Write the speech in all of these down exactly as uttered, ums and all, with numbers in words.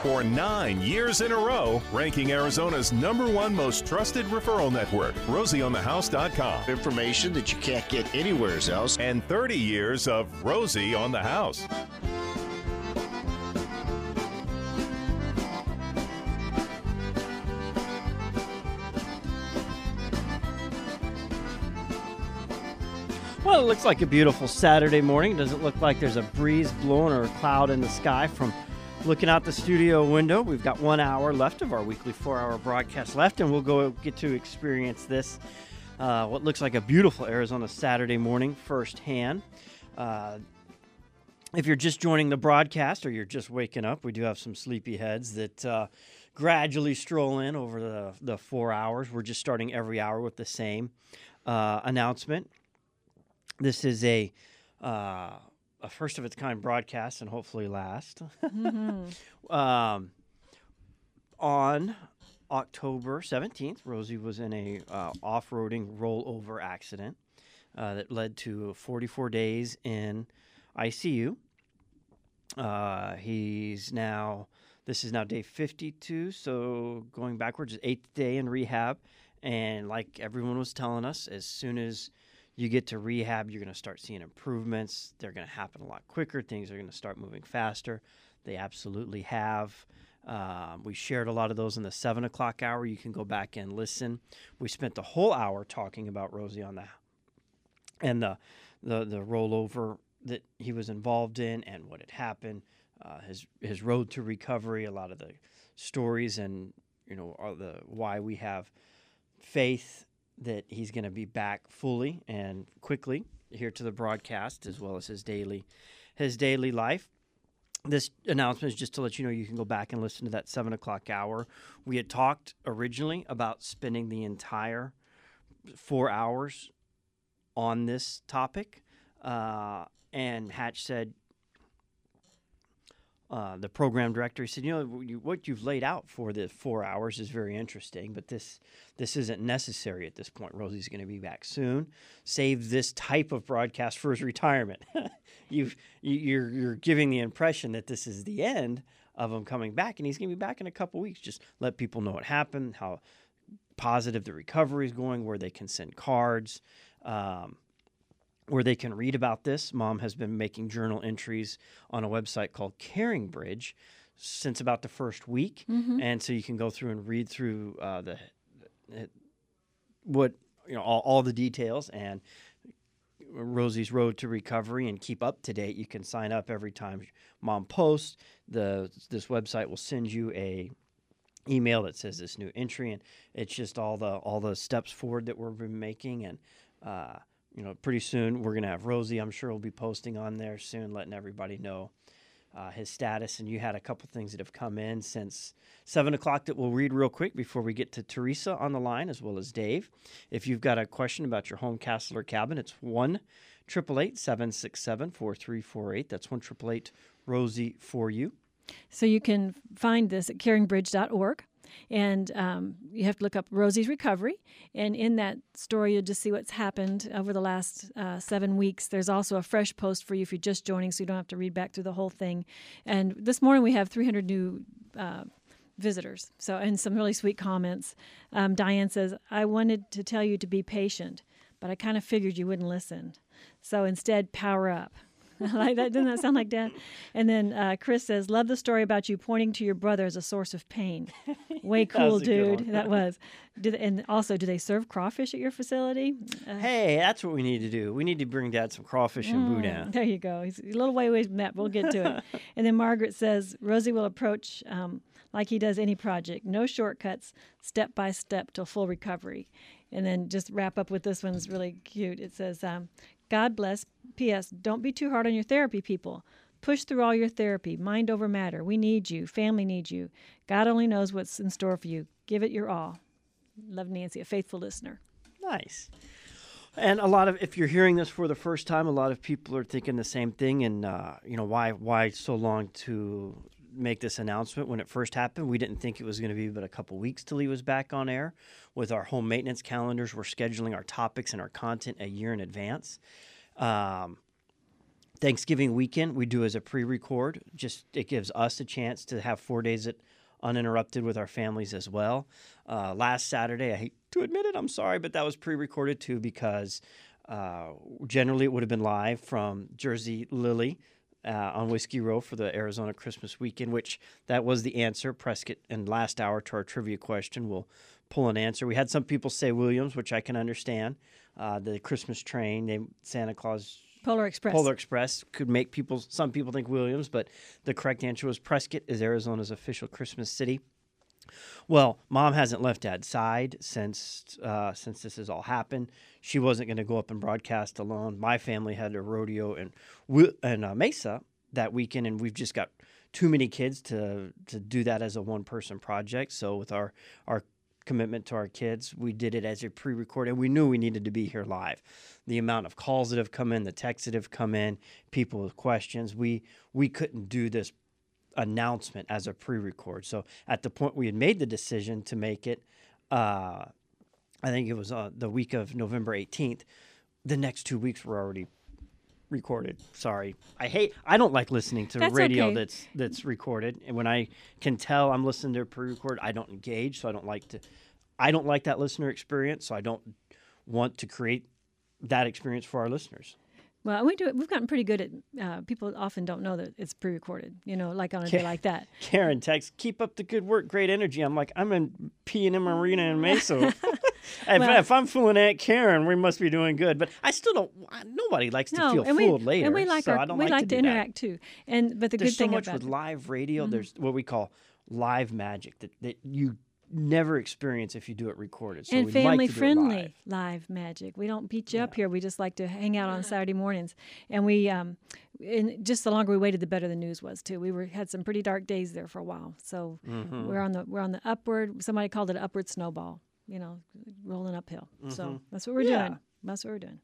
for nine years in a row, ranking Arizona's number one most trusted referral network, rosie on the house dot com. Information that you can't get anywhere else. And thirty years of Rosie on the House. Well, it looks like a beautiful Saturday morning. It doesn't look like there's a breeze blowing or a cloud in the sky from looking out the studio window. We've got one hour left of our weekly four-hour broadcast left, and we'll go get to experience this, uh, what looks like a beautiful Arizona Saturday morning firsthand. Uh, if you're just joining the broadcast or you're just waking up, we do have some sleepy heads that uh, gradually stroll in over the, the four hours. We're just starting every hour with the same uh, announcement. This is a uh, a first of its kind broadcast, and hopefully last. Mm-hmm. um, on October seventeenth, Rosie was in a uh, off-roading rollover accident uh, that led to forty-four days in I C U. Uh, he's now, this is now day fifty-two, so going backwards, eighth day in rehab. And like everyone was telling us, as soon as you get to rehab, you're going to start seeing improvements. They're going to happen a lot quicker. Things are going to start moving faster. They absolutely have. Um, we shared a lot of those in the seven o'clock hour. You can go back and listen. We spent the whole hour talking about Rosie on the and the the the rollover that he was involved in and what had happened, uh, his his road to recovery, a lot of the stories, and you know all the why we have faith that he's going to be back fully and quickly here to the broadcast, as well as his daily his daily life. This announcement is just to let you know you can go back and listen to that seven o'clock hour. We had talked originally about spending the entire four hours on this topic, uh, and Hatch said, Uh, the program director, he said, you know, you, what you've laid out for the four hours is very interesting, but this this isn't necessary at this point. Rosie's going to be back soon. Save this type of broadcast for his retirement. You've, you're you're giving the impression that this is the end of him coming back, and he's going to be back in a couple weeks. Just let people know what happened, how positive the recovery is going, where they can send cards, um, where they can read about this. Mom has been making journal entries on a website called Caring Bridge since about the first week. Mm-hmm. And so you can go through and read through uh, the, the what you know all, all the details and Rosie's road to recovery and keep up to date. You can sign up every time Mom posts. The this website will send you a email that says this new entry, and it's just all the all the steps forward that we've been making. And uh, you know, pretty soon we're gonna have Rosie. I'm sure will be posting on there soon, letting everybody know uh, his status. And you had a couple things that have come in since seven o'clock that we'll read real quick before we get to Teresa on the line, as well as Dave. If you've got a question about your home, castle, or cabin, it's one triple eight seven six seven four three four eight. That's one triple eight Rosie for you. So you can find this at caring bridge dot org. And um, you have to look up Rosie's recovery. And in that story, you'll just see what's happened over the last uh, seven weeks. There's also a fresh post for you if you're just joining, so you don't have to read back through the whole thing. And this morning we have three hundred new uh, visitors, so and some really sweet comments. Um, Diane says, I wanted to tell you to be patient, but I kind of figured you wouldn't listen. So instead, power up. Like that, doesn't that sound like Dad? And then uh, Chris says, love the story about you pointing to your brother as a source of pain. Way cool, dude. That was. Did, and also, do they serve crawfish at your facility? Uh, hey, that's what we need to do. We need to bring Dad some crawfish and mm, boudin. There you go. He's a little way away from that, but we'll get to it. And then Margaret says, Rosie will approach um, like he does any project. No shortcuts, step by step till full recovery. And then just wrap up with this one's really cute. It says, um, God bless. P S. Don't be too hard on your therapy people. Push through all your therapy. Mind over matter. We need you. Family needs you. God only knows what's in store for you. Give it your all. Love, Nancy, a faithful listener. Nice. And a lot of, if you're hearing this for the first time, a lot of people are thinking the same thing. And, uh, you know, why why so long to make this announcement? When it first happened, we didn't think it was going to be but a couple weeks till he was back on air. With our home maintenance calendars, we're scheduling our topics and our content a year in advance. Um, Thanksgiving weekend, we do as a pre-record. Just it gives us a chance to have four days at uninterrupted with our families as well. Uh, last Saturday, I hate to admit it, I'm sorry, but that was pre-recorded too because uh, generally it would have been live from Jersey Lily uh, on Whiskey Row for the Arizona Christmas weekend, which that was the answer. Prescott, in last hour to our trivia question, will pull an answer. We had some people say Williams, which I can understand. Uh, the Christmas train, they, Santa Claus... Polar Express. Polar Express could make people, some people think Williams, but the correct answer was Prescott is Arizona's official Christmas city. Well, Mom hasn't left Dad's side since uh, since this has all happened. She wasn't going to go up and broadcast alone. My family had a rodeo in, in uh, Mesa that weekend, and we've just got too many kids to to do that as a one-person project. So with our, our commitment to our kids, we did it as a pre-record, and we knew we needed to be here live. The amount of calls that have come in, the texts that have come in, people with questions, we we couldn't do this announcement as a pre-record. So at the point we had made the decision to make it, uh, I think it was uh, the week of November eighteenth, the next two weeks were already recorded. Sorry. I hate, I don't like listening to That's radio okay. that's that's recorded. And when I can tell I'm listening to a pre-record, I don't engage. So I don't like to, I don't like that listener experience. So I don't want to create that experience for our listeners. Well, we do it. We've gotten pretty good at. Uh, people often don't know that it's pre-recorded. You know, like on a day like that. Karen texts, "Keep up the good work, great energy." I'm like, I'm in P and M Arena in Mesa. if, Well- if I'm fooling Aunt Karen, we must be doing good. But I still don't. Nobody likes to No, feel and fooled we later. and we like so our I don't we like, like to, to, do interact too. And but the There's good so thing much about with it, live radio. Mm-hmm. There's what we call live magic that, that you never experience if you do it recorded. So and we family like to do it friendly live. live magic. We don't beat you up here. We just like to hang out on Saturday mornings. And we, um, and just the longer we waited, the better the news was too. We were had some pretty dark days there for a while. So Mm-hmm. we're on the we're on the upward. Somebody called it upward snowball. You know, rolling uphill. So that's what we're Yeah. doing. That's what we're doing.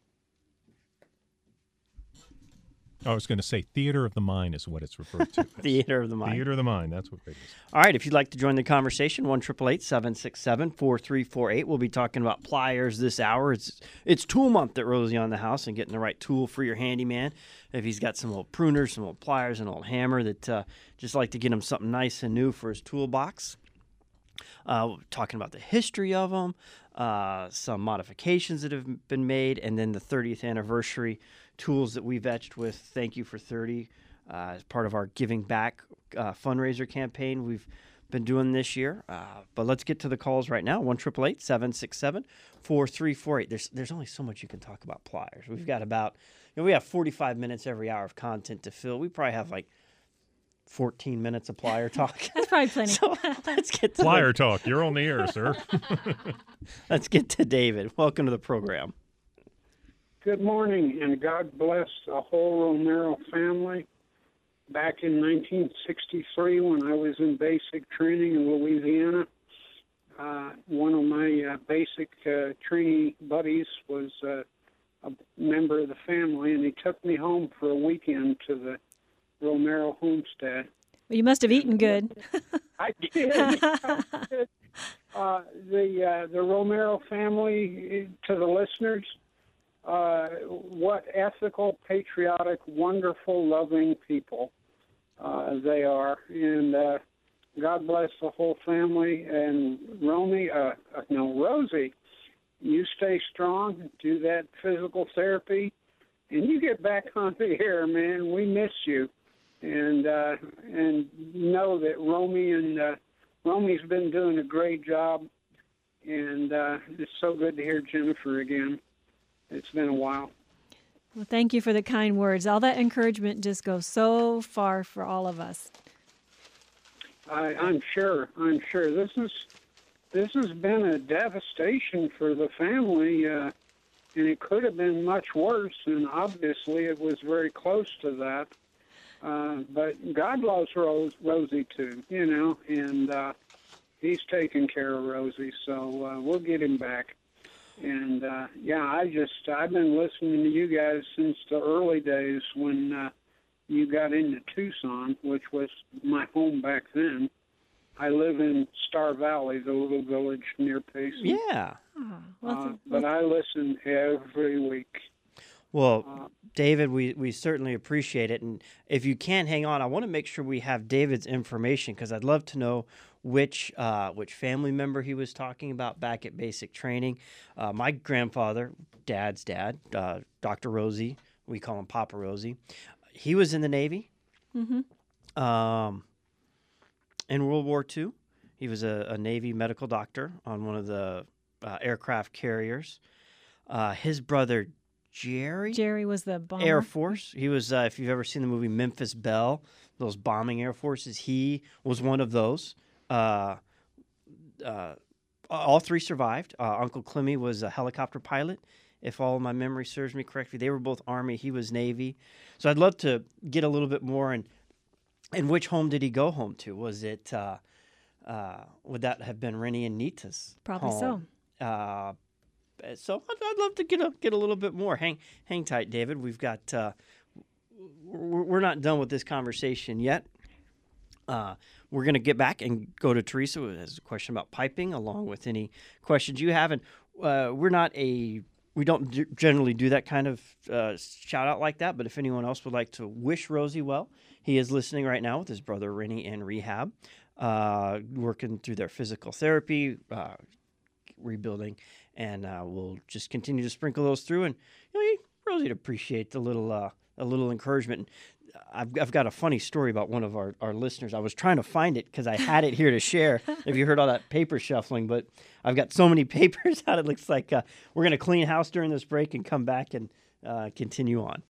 I was going to say theater of the mind is what it's referred to. Theater of the mind. Theater of the mind. That's what it is. All right, if you'd like to join the conversation, one eight eight eight, seven six seven, four three four eight. We'll be talking about pliers this hour. It's it's tool month at Rosie on the House and getting the right tool for your handyman. If he's got some old pruners, some old pliers, an old hammer that uh, just like to get him something nice and new for his toolbox. Uh, we're talking about the history of them, uh, some modifications that have been made, and then the thirtieth anniversary tools that we've etched with Thank You for thirty uh, as part of our Giving Back uh, fundraiser campaign we've been doing this year. Uh, but let's get to the calls right now, one eight eight eight, seven six seven, four three four eight. There's, there's only so much you can talk about pliers. We've got about, you know, we have forty-five minutes every hour of content to fill. We probably have like fourteen minutes of plier talk. That's probably plenty. So let's get to Flyer talk. You're on the air, sir. the, let's get to David. Welcome to the program. Good morning, and God bless the whole Romero family. Back in nineteen sixty-three, when I was in basic training in Louisiana, uh, one of my uh, basic uh, trainee buddies was uh, a member of the family, and he took me home for a weekend to the Romero homestead. Well, you must have eaten good. I did. I did. Uh, the uh, the Romero family, to the listeners, uh, what ethical, patriotic, wonderful, loving people uh, they are, and uh, God bless the whole family. And Romy, uh, uh, no Rosie, you stay strong, do that physical therapy, and you get back on the air, man. We miss you. And uh, and know that Romy and uh, Romy's been doing a great job, and uh, it's so good to hear Jennifer again. It's been a while. Well, thank you for the kind words. All that encouragement just goes so far for all of us. I, I'm sure. I'm sure this is this has been a devastation for the family, uh, and it could have been much worse. And obviously, it was very close to that. Uh, but God loves Rose, Rosie too, you know, and uh, He's taking care of Rosie, so uh, we'll get him back. And uh, yeah, I just I've been listening to you guys since the early days when uh, you got into Tucson, which was my home back then. I live in Star Valley, the little village near Payson. Yeah. Oh, well, Uh, th- but I listen every week. Well, Uh, David, we, we certainly appreciate it. And if you can hang on, I want to make sure we have David's information because I'd love to know which uh, which family member he was talking about back at basic training. Uh, my grandfather, Dad's dad, uh, Doctor Rosie, we call him Papa Rosie, he was in the Navy. Mm-hmm. Um, in World War Two, he was a, a Navy medical doctor on one of the uh, aircraft carriers. Uh, his brother, Jerry, Jerry was the bomber. Air Force. He was, uh, if you've ever seen the movie Memphis Belle, those bombing air forces, he was one of those. Uh, uh, all three survived. Uh, Uncle Clemmy was a helicopter pilot, if all my memory serves me correctly. They were both Army. He was Navy. So I'd love to get a little bit more. And and which home did he go home to? Was it, uh, uh, would that have been Rennie and Nita's Probably home? so. Uh, so I'd, I'd love to get a, get a little bit more. Hang hang tight, David. We've got, uh, we're, we're not done with this conversation yet. Uh, we're going to get back and go to Teresa who has a question about piping, along with any questions you have. And uh, we're not a, we don't d- generally do that kind of uh, shout out like that. But if anyone else would like to wish Rosie well, he is listening right now with his brother Rennie in rehab, uh, working through their physical therapy, uh, rebuilding, and uh, we'll just continue to sprinkle those through. And you know, Rosie'd appreciate the little, uh, a little encouragement. I've, I've got a funny story about one of our, our listeners. I was trying to find it because I had it here to share. If you heard all that paper shuffling, but I've got so many papers out. It looks like uh, we're going to clean house during this break and come back and uh, continue on.